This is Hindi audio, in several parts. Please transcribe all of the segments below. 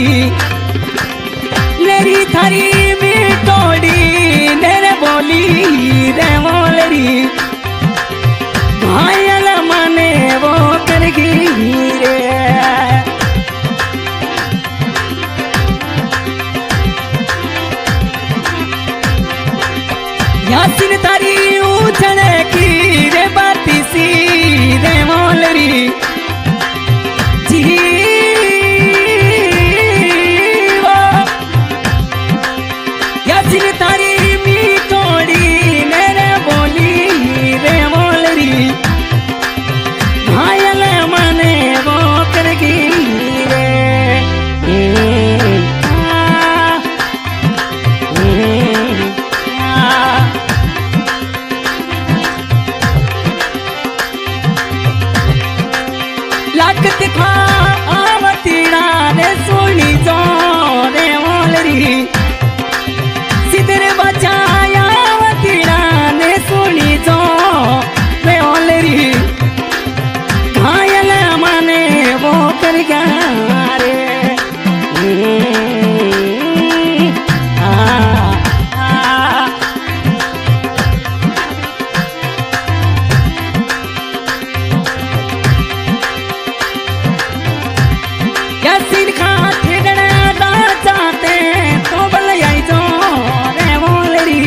लेरी थारी मिटोड़ी नेरे बोली रे मोलरी घायल मने वो करगी रे यासिन तारी उछने की रे बाती सी रे मोलरी यासिन तारी मिटोड़ी मेरे बोली रे मोलरी घायल मने वो करगी रे लागत खा आवतीड़ा रे सोनी जो रे मोलरी सिदर बचाया वतीड़ा ने सोनी जो रे मोलरी घायल मने वो कर गया रे यासिन खा ठेगड़ा दा चाहते तो बल आई जो रे मोलरी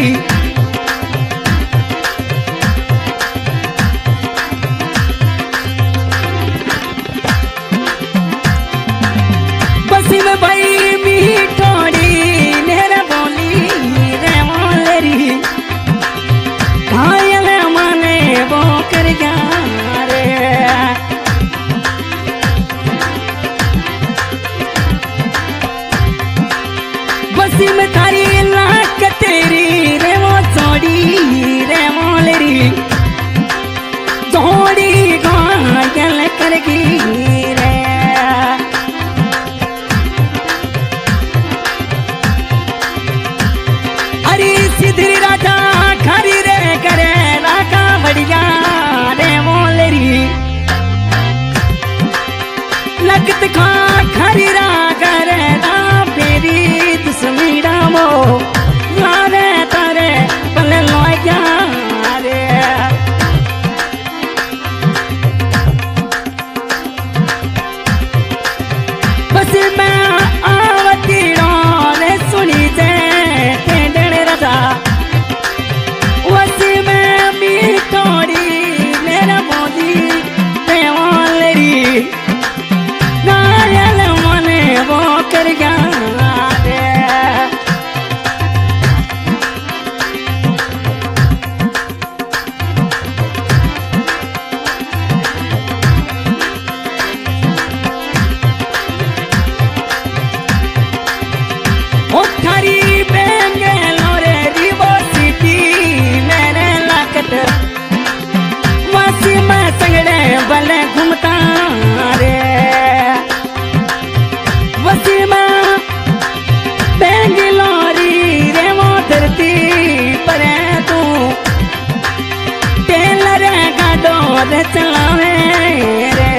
बसी में भाई मिठोड़ी नेरे बोली रे मोलरी घायल मने वो कर गया रे बसी में थारी लाख तेरी रे वो जोड़ी रे मोलरी जोड़ी घायल करगी रे अरे सिद्धि राजा खरी रे करे राका बढ़िया रे मोलरी लगत खा खरी रा करे रा फेरी दुश्मीरा मो लारे तारे पले लोया रे बस मैं आवती रे सुनी जे तेरे राजा वसी में मिटोड़ी मेरा बोली ते मोलरी घायल मने वो कर गया रे ओ थारी बेंगलोरे रिवर्सिटी मेरे लाकत वासी में संगड़े बले घूमता रे वसी में बेंगलोरी रे वो धरती पर तू टेलर का डोर चलावे रे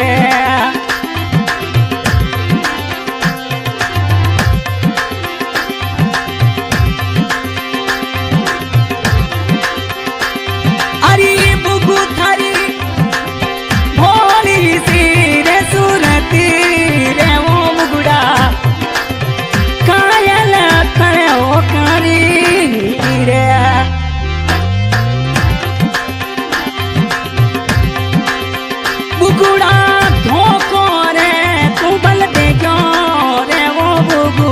अरे बुगु थारी भोली सी रे सुरती रे वो मुगुड़ा कायल करे ओ कारी रे बुगुड़ा धोको रे तू बल दे क्यों रे वो बुगु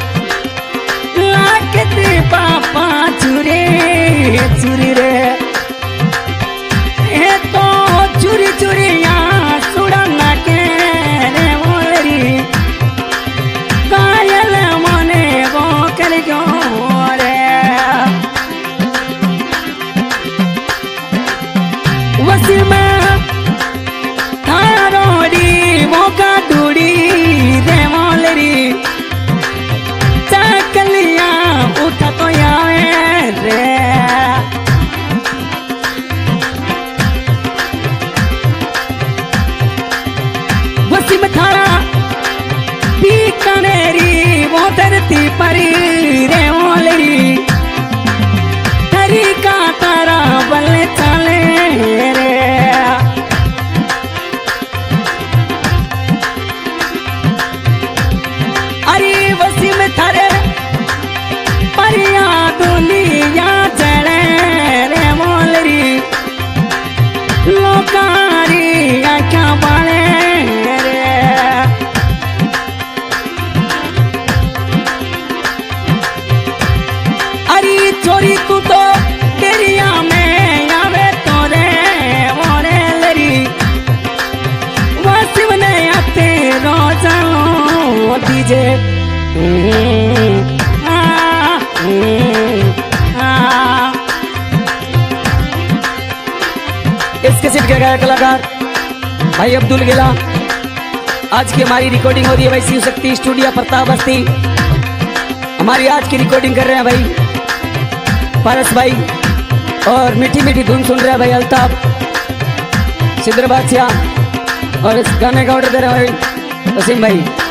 लागत पापा चुरे चुरी रे ए तो चुरी चुरिया सुड़ना के रे मोलरी कायल मने वो कर क्यों रे वसी में थारोड़ी वो का दूड़ी रे मोलरी चकलिया उठा तो यावे रे वसी में थारा बीकानेरी थी परी रे ओलरी हरी का तारा बल चले रे अरे वसीम थारे परिया दुनिया चले रे मोलरी लोकारी क्या बाले रे अरे चोरी तू तो तेरिया में आवे तोरे मोरे लरी वसीम ने आते रोजानो दीजे इसके सिर्फ के गायक कलाकार भाई अब्दुल गिला। आज की हमारी रिकॉर्डिंग हो रही है भाई शिव शक्ति स्टूडियो प्रताप बस्ती। हमारी आज की रिकॉर्डिंग कर रहे हैं भाई पारस भाई और मीठी मीठी धुन सुन रहे हैं भाई अल्ताफ सिद्धर बादशाह और इस गाने का ऑर्डर दे रहे हैं भाई वसीम भाई।